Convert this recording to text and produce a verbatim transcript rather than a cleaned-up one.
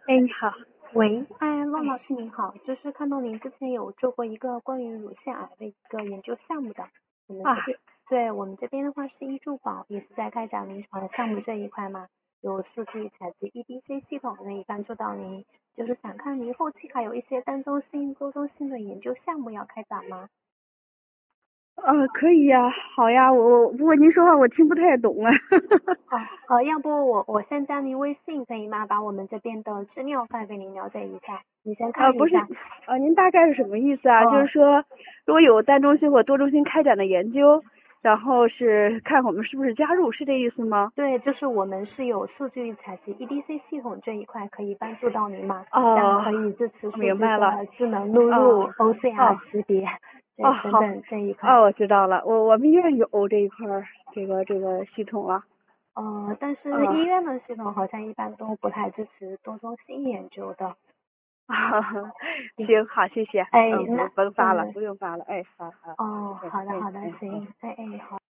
哎，你好。 喂，哎，陆老师您好，就是看到您之前有做过一个关于乳腺癌的一个研究项目的，我们啊， 这边，对，我们这边的话是医助宝，也是在开展临床项目这一块嘛，有数据采集 E D C 系统可以帮助到您，就是想看您后期还有一些单中心、多中心的研究项目要开展吗？ 呃，可以呀，好呀，我我不过您说话我听不太懂啊。 哦，呃，要不我我先加您微信可以吗？把我们这边的资料发给您了解一下，你先呃，不是， 看一下。 呃，您大概是什么意思啊？就是哦， 说，如果有单中心或多中心开展的研究，然后是看我们是不是加入，是这意思吗？ 对，就是我们是有数据采集 E D C 系统这一块可以帮助到您嘛，这样哦， 可以支持我数据明白了。 的智能录入、 哦，哦， O C R 识别， 哦， 对，等好。 等这一块。 哦，我知道了，我我们医院有这一块儿这个这个系统了。 呃，但是啊。 医院的系统好像一般都不太支持多中心研究的。 行，好，谢谢。 哎， 嗯，不那甭发了， 嗯， 不用发了。哎，好好。 哦， 哎好的好的， 哎哎哎。 行，哎哎好。